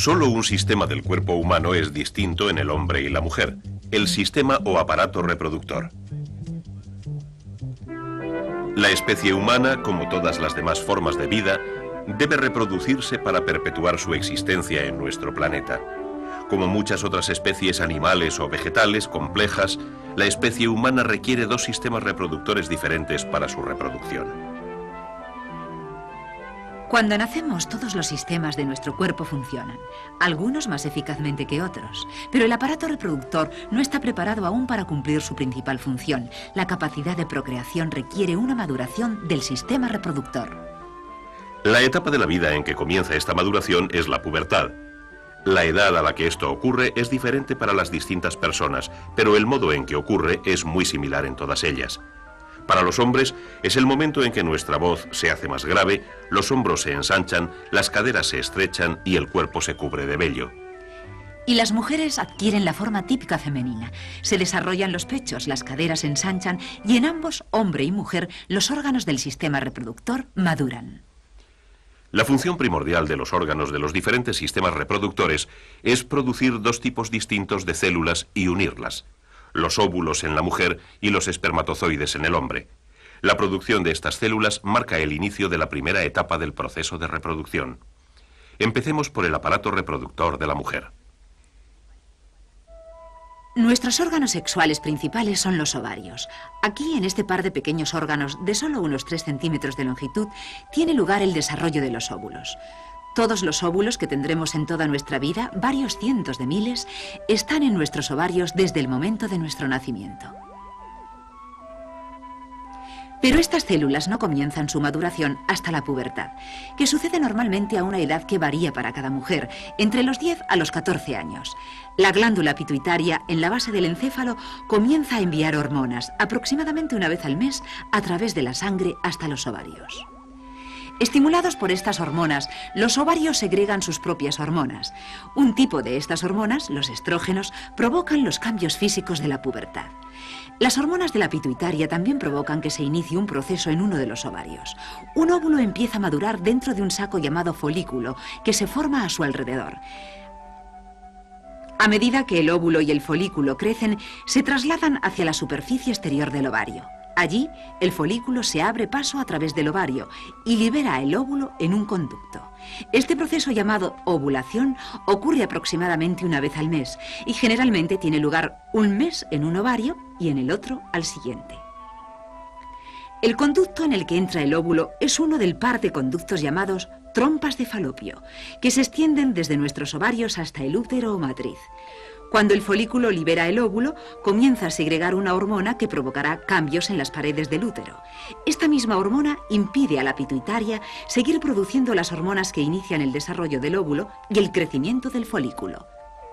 Solo un sistema del cuerpo humano es distinto en el hombre y la mujer, el sistema o aparato reproductor. La especie humana, como todas las demás formas de vida, debe reproducirse para perpetuar su existencia en nuestro planeta. Como muchas otras especies animales o vegetales complejas, la especie humana requiere dos sistemas reproductores diferentes para su reproducción. Cuando nacemos, todos los sistemas de nuestro cuerpo funcionan, algunos más eficazmente que otros, pero el aparato reproductor no está preparado aún para cumplir su principal función. La capacidad de procreación requiere una maduración del sistema reproductor. La etapa de la vida en que comienza esta maduración es la pubertad. La edad a la que esto ocurre es diferente para las distintas personas, pero el modo en que ocurre es muy similar en todas ellas. Para los hombres es el momento en que nuestra voz se hace más grave, los hombros se ensanchan, las caderas se estrechan y el cuerpo se cubre de vello. Y las mujeres adquieren la forma típica femenina. Se desarrollan los pechos, las caderas se ensanchan y en ambos, hombre y mujer, los órganos del sistema reproductor maduran. La función primordial de los órganos de los diferentes sistemas reproductores es producir dos tipos distintos de células y unirlas: los óvulos en la mujer y los espermatozoides en el hombre. La producción de estas células marca el inicio de la primera etapa del proceso de reproducción. Empecemos por el aparato reproductor de la mujer. Nuestros órganos sexuales principales son los ovarios. Aquí, en este par de pequeños órganos de solo unos 3 centímetros de longitud, tiene lugar el desarrollo de los óvulos. Todos los óvulos que tendremos en toda nuestra vida, varios cientos de miles, están en nuestros ovarios desde el momento de nuestro nacimiento. Pero estas células no comienzan su maduración hasta la pubertad, que sucede normalmente a una edad que varía para cada mujer, entre los 10 a los 14 años. La glándula pituitaria en la base del encéfalo comienza a enviar hormonas, aproximadamente una vez al mes, a través de la sangre hasta los ovarios. Estimulados por estas hormonas, los ovarios segregan sus propias hormonas. Un tipo de estas hormonas, los estrógenos, provocan los cambios físicos de la pubertad. Las hormonas de la pituitaria también provocan que se inicie un proceso en uno de los ovarios. Un óvulo empieza a madurar dentro de un saco llamado folículo, que se forma a su alrededor. A medida que el óvulo y el folículo crecen, se trasladan hacia la superficie exterior del ovario. Allí, el folículo se abre paso a través del ovario y libera el óvulo en un conducto. Este proceso, llamado ovulación, ocurre aproximadamente una vez al mes y generalmente tiene lugar un mes en un ovario y en el otro al siguiente. El conducto en el que entra el óvulo es uno del par de conductos llamados trompas de Falopio, que se extienden desde nuestros ovarios hasta el útero o matriz. Cuando el folículo libera el óvulo, comienza a segregar una hormona que provocará cambios en las paredes del útero. Esta misma hormona impide a la pituitaria seguir produciendo las hormonas que inician el desarrollo del óvulo y el crecimiento del folículo.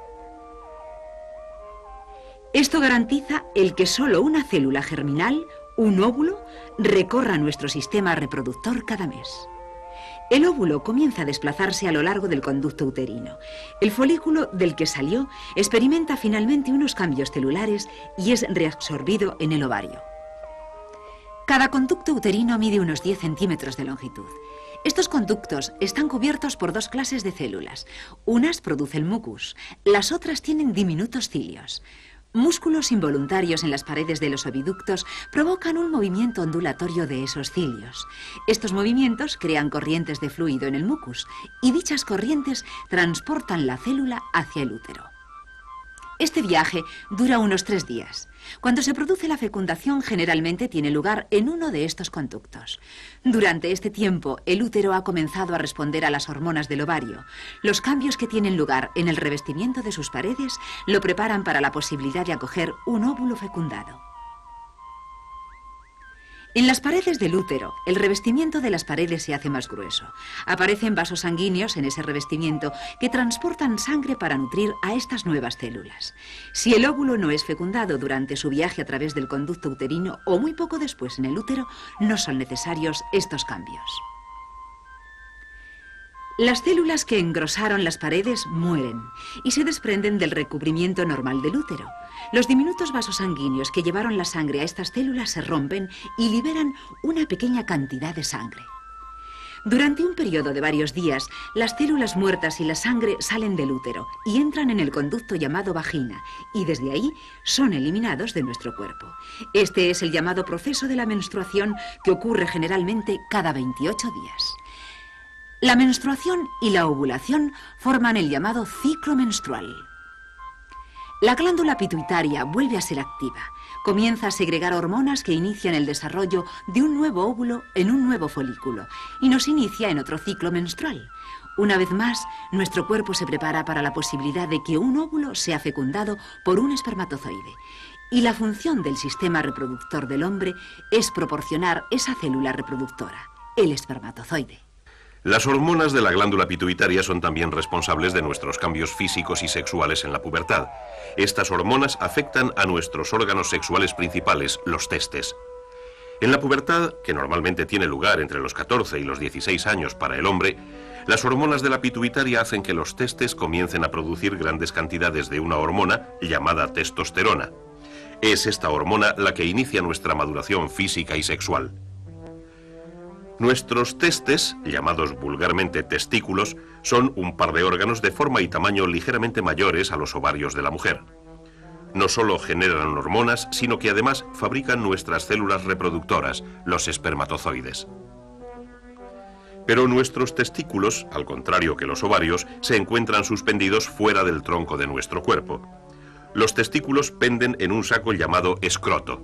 Esto garantiza el que solo una célula germinal, un óvulo, recorra nuestro sistema reproductor cada mes. El óvulo comienza a desplazarse a lo largo del conducto uterino. El folículo del que salió experimenta finalmente unos cambios celulares y es reabsorbido en el ovario. Cada conducto uterino mide unos 10 centímetros de longitud. Estos conductos están cubiertos por dos clases de células. Unas producen mucus, las otras tienen diminutos cilios. Músculos involuntarios en las paredes de los oviductos provocan un movimiento ondulatorio de esos cilios. Estos movimientos crean corrientes de fluido en el mucus y dichas corrientes transportan la célula hacia el útero. Este viaje dura unos 3 días. Cuando se produce la fecundación, generalmente tiene lugar en uno de estos conductos. Durante este tiempo, el útero ha comenzado a responder a las hormonas del ovario. Los cambios que tienen lugar en el revestimiento de sus paredes lo preparan para la posibilidad de acoger un óvulo fecundado. En las paredes del útero, el revestimiento de las paredes se hace más grueso. Aparecen vasos sanguíneos en ese revestimiento que transportan sangre para nutrir a estas nuevas células. Si el óvulo no es fecundado durante su viaje a través del conducto uterino o muy poco después en el útero, no son necesarios estos cambios. Las células que engrosaron las paredes mueren y se desprenden del recubrimiento normal del útero. Los diminutos vasos sanguíneos que llevaron la sangre a estas células se rompen y liberan una pequeña cantidad de sangre. Durante un periodo de varios días, las células muertas y la sangre salen del útero y entran en el conducto llamado vagina, y desde ahí son eliminados de nuestro cuerpo. Este es el llamado proceso de la menstruación, que ocurre generalmente cada 28 días. La menstruación y la ovulación forman el llamado ciclo menstrual. La glándula pituitaria vuelve a ser activa. Comienza a segregar hormonas que inician el desarrollo de un nuevo óvulo en un nuevo folículo y nos inicia en otro ciclo menstrual. Una vez más, nuestro cuerpo se prepara para la posibilidad de que un óvulo sea fecundado por un espermatozoide. Y la función del sistema reproductor del hombre es proporcionar esa célula reproductora, el espermatozoide. Las hormonas de la glándula pituitaria son también responsables de nuestros cambios físicos y sexuales en la pubertad. Estas hormonas afectan a nuestros órganos sexuales principales, los testes. En la pubertad, que normalmente tiene lugar entre los 14 y los 16 años para el hombre, las hormonas de la pituitaria hacen que los testes comiencen a producir grandes cantidades de una hormona llamada testosterona. Es esta hormona la que inicia nuestra maduración física y sexual. Nuestros testes, llamados vulgarmente testículos, son un par de órganos de forma y tamaño ligeramente mayores a los ovarios de la mujer. No solo generan hormonas, sino que además fabrican nuestras células reproductoras, los espermatozoides. Pero nuestros testículos, al contrario que los ovarios, se encuentran suspendidos fuera del tronco de nuestro cuerpo. Los testículos penden en un saco llamado escroto.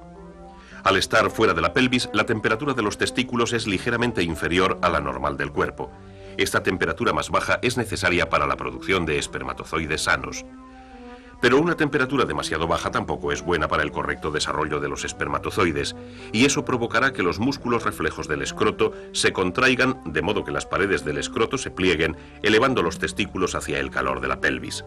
Al estar fuera de la pelvis, la temperatura de los testículos es ligeramente inferior a la normal del cuerpo. Esta temperatura más baja es necesaria para la producción de espermatozoides sanos. Pero una temperatura demasiado baja tampoco es buena para el correcto desarrollo de los espermatozoides, y eso provocará que los músculos reflejos del escroto se contraigan de modo que las paredes del escroto se plieguen, elevando los testículos hacia el calor de la pelvis.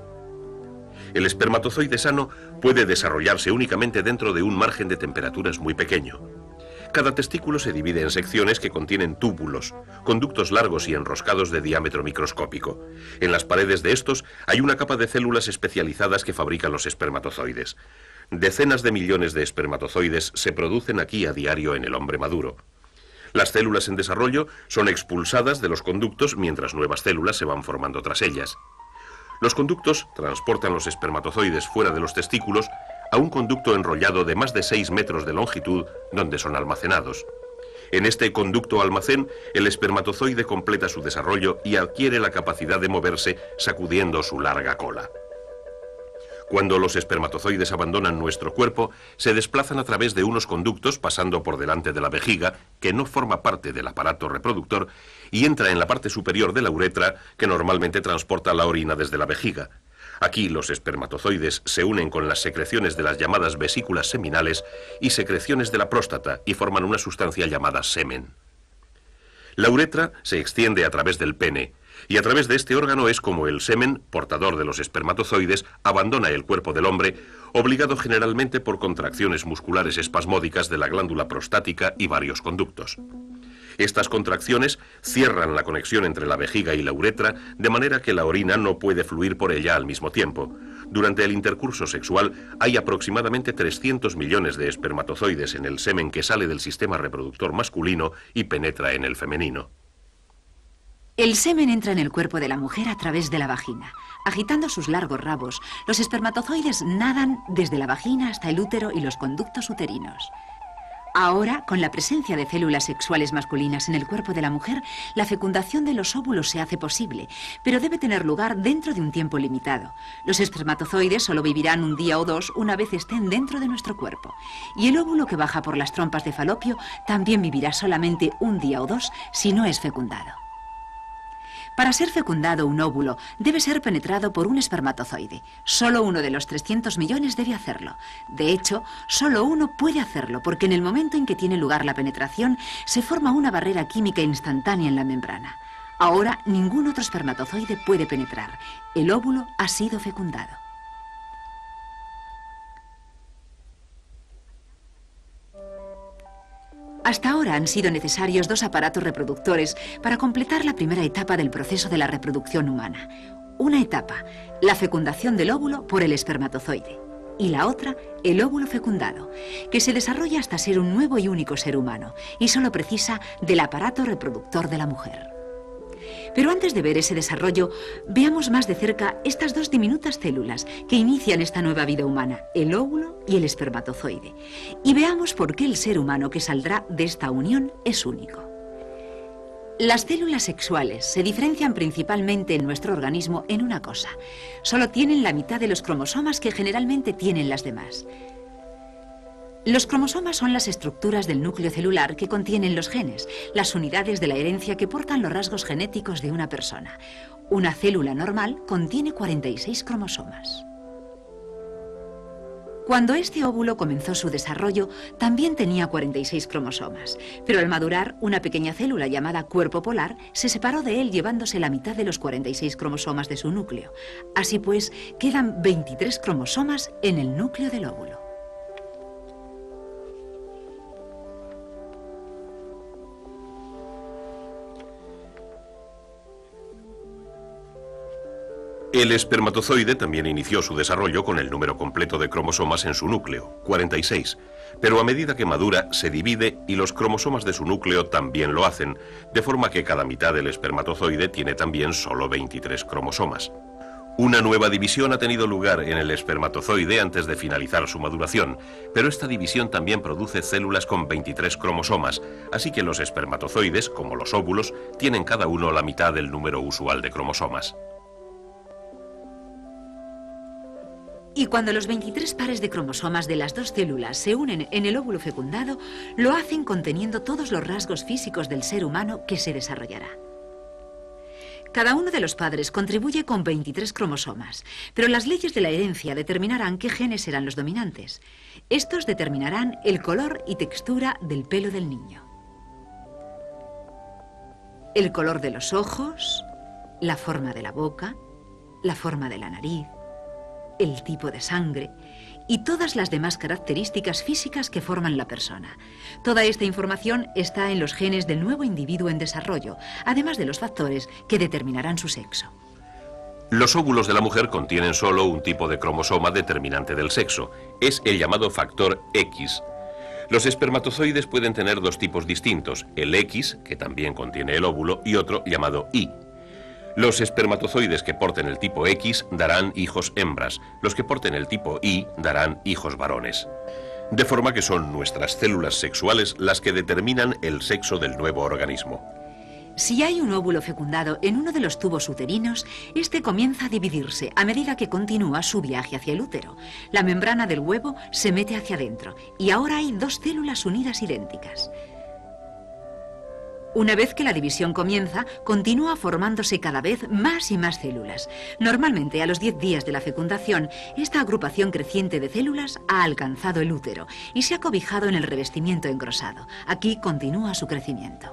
El espermatozoide sano puede desarrollarse únicamente dentro de un margen de temperaturas muy pequeño. Cada testículo se divide en secciones que contienen túbulos, conductos largos y enroscados de diámetro microscópico. En las paredes de estos hay una capa de células especializadas que fabrican los espermatozoides. Decenas de millones de espermatozoides se producen aquí a diario en el hombre maduro. Las células en desarrollo son expulsadas de los conductos mientras nuevas células se van formando tras ellas. Los conductos transportan los espermatozoides fuera de los testículos a un conducto enrollado de más de 6 metros de longitud donde son almacenados. En este conducto almacén, el espermatozoide completa su desarrollo y adquiere la capacidad de moverse sacudiendo su larga cola. Cuando los espermatozoides abandonan nuestro cuerpo, se desplazan a través de unos conductos pasando por delante de la vejiga, que no forma parte del aparato reproductor, y entra en la parte superior de la uretra, que normalmente transporta la orina desde la vejiga. Aquí los espermatozoides se unen con las secreciones de las llamadas vesículas seminales y secreciones de la próstata y forman una sustancia llamada semen. La uretra se extiende a través del pene, y a través de este órgano es como el semen, portador de los espermatozoides, abandona el cuerpo del hombre, obligado generalmente por contracciones musculares espasmódicas de la glándula prostática y varios conductos. Estas contracciones cierran la conexión entre la vejiga y la uretra, de manera que la orina no puede fluir por ella al mismo tiempo. Durante el intercurso sexual hay aproximadamente 300 millones de espermatozoides en el semen que sale del sistema reproductor masculino y penetra en el femenino. El semen entra en el cuerpo de la mujer a través de la vagina. Agitando sus largos rabos, los espermatozoides nadan desde la vagina hasta el útero y los conductos uterinos. Ahora, con la presencia de células sexuales masculinas en el cuerpo de la mujer, la fecundación de los óvulos se hace posible, pero debe tener lugar dentro de un tiempo limitado. Los espermatozoides solo vivirán un día o dos una vez estén dentro de nuestro cuerpo. Y el óvulo que baja por las trompas de Falopio también vivirá solamente un día o dos si no es fecundado. Para ser fecundado un óvulo debe ser penetrado por un espermatozoide. Solo uno de los 300 millones debe hacerlo. De hecho, solo uno puede hacerlo porque en el momento en que tiene lugar la penetración se forma una barrera química instantánea en la membrana. Ahora ningún otro espermatozoide puede penetrar. El óvulo ha sido fecundado. Hasta ahora han sido necesarios 2 aparatos reproductores para completar la primera etapa del proceso de la reproducción humana. Una etapa, la fecundación del óvulo por el espermatozoide. y la otra, el óvulo fecundado, que se desarrolla hasta ser un nuevo y único ser humano y solo precisa del aparato reproductor de la mujer. Pero antes de ver ese desarrollo, veamos más de cerca estas dos diminutas células que inician esta nueva vida humana, el óvulo y el espermatozoide, y veamos por qué el ser humano que saldrá de esta unión es único. Las células sexuales se diferencian principalmente en nuestro organismo en una cosa: solo tienen la mitad de los cromosomas que generalmente tienen las demás. Los cromosomas son las estructuras del núcleo celular que contienen los genes, las unidades de la herencia que portan los rasgos genéticos de una persona. Una célula normal contiene 46 cromosomas. Cuando este óvulo comenzó su desarrollo, también tenía 46 cromosomas, pero al madurar, una pequeña célula llamada cuerpo polar se separó de él llevándose la mitad de los 46 cromosomas de su núcleo. Así pues, quedan 23 cromosomas en el núcleo del óvulo. El espermatozoide también inició su desarrollo con el número completo de cromosomas en su núcleo, 46, pero a medida que madura se divide y los cromosomas de su núcleo también lo hacen, de forma que cada mitad del espermatozoide tiene también solo 23 cromosomas. Una nueva división ha tenido lugar en el espermatozoide antes de finalizar su maduración, pero esta división también produce células con 23 cromosomas, así que los espermatozoides, como los óvulos, tienen cada uno la mitad del número usual de cromosomas. Y cuando los 23 pares de cromosomas de las dos células se unen en el óvulo fecundado, lo hacen conteniendo todos los rasgos físicos del ser humano que se desarrollará. Cada uno de los padres contribuye con 23 cromosomas, pero las leyes de la herencia determinarán qué genes serán los dominantes. Estos determinarán el color y textura del pelo del niño, el color de los ojos, la forma de la boca, la forma de la nariz, el tipo de sangre y todas las demás características físicas que forman la persona. Toda esta información está en los genes del nuevo individuo en desarrollo, además de los factores que determinarán su sexo. Los óvulos de la mujer contienen solo un tipo de cromosoma determinante del sexo. Es el llamado factor X. Los espermatozoides pueden tener dos tipos distintos, el X, que también contiene el óvulo, y otro llamado Y. Los espermatozoides que porten el tipo X darán hijos hembras, los que porten el tipo Y darán hijos varones. De forma que son nuestras células sexuales las que determinan el sexo del nuevo organismo. Si hay un óvulo fecundado en uno de los tubos uterinos, este comienza a dividirse a medida que continúa su viaje hacia el útero. La membrana del huevo se mete hacia adentro y ahora hay dos células unidas idénticas. Una vez que la división comienza, continúa formándose cada vez más y más células. Normalmente, a los 10 días de la fecundación, esta agrupación creciente de células ha alcanzado el útero y se ha cobijado en el revestimiento engrosado. Aquí continúa su crecimiento.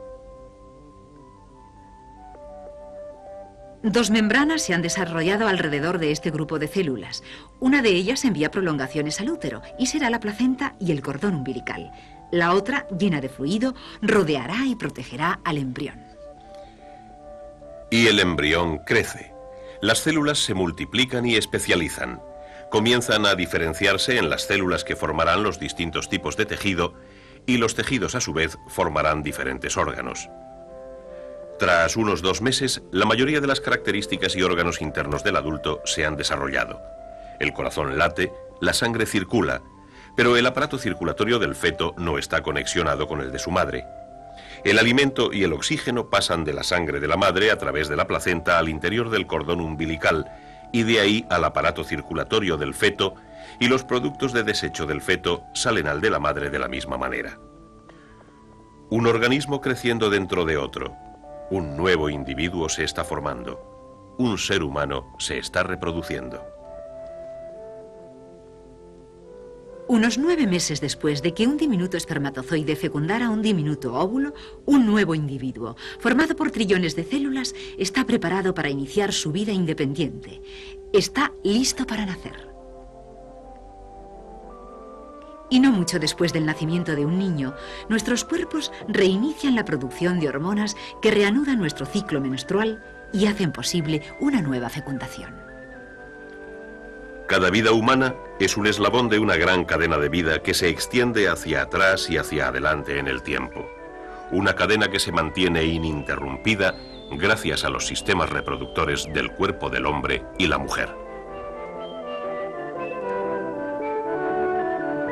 Dos membranas se han desarrollado alrededor de este grupo de células. Una de ellas envía prolongaciones al útero y será la placenta y el cordón umbilical. La otra, llena de fluido, rodeará y protegerá al embrión. Y el embrión crece. Las células se multiplican y especializan. Comienzan a diferenciarse en las células que formarán los distintos tipos de tejido y los tejidos a su vez formarán diferentes órganos. Tras unos 2 meses, la mayoría de las características y órganos internos del adulto se han desarrollado. El corazón late, la sangre circula, pero el aparato circulatorio del feto no está conexionado con el de su madre. El alimento y el oxígeno pasan de la sangre de la madre a través de la placenta al interior del cordón umbilical y de ahí al aparato circulatorio del feto, y los productos de desecho del feto salen al de la madre de la misma manera. Un organismo creciendo dentro de otro. Un nuevo individuo se está formando. Un ser humano se está reproduciendo. Unos 9 meses después de que un diminuto espermatozoide fecundara un diminuto óvulo, un nuevo individuo, formado por trillones de células, está preparado para iniciar su vida independiente. Está listo para nacer. Y no mucho después del nacimiento de un niño, nuestros cuerpos reinician la producción de hormonas que reanudan nuestro ciclo menstrual y hacen posible una nueva fecundación. Cada vida humana es un eslabón de una gran cadena de vida que se extiende hacia atrás y hacia adelante en el tiempo. Una cadena que se mantiene ininterrumpida gracias a los sistemas reproductores del cuerpo del hombre y la mujer.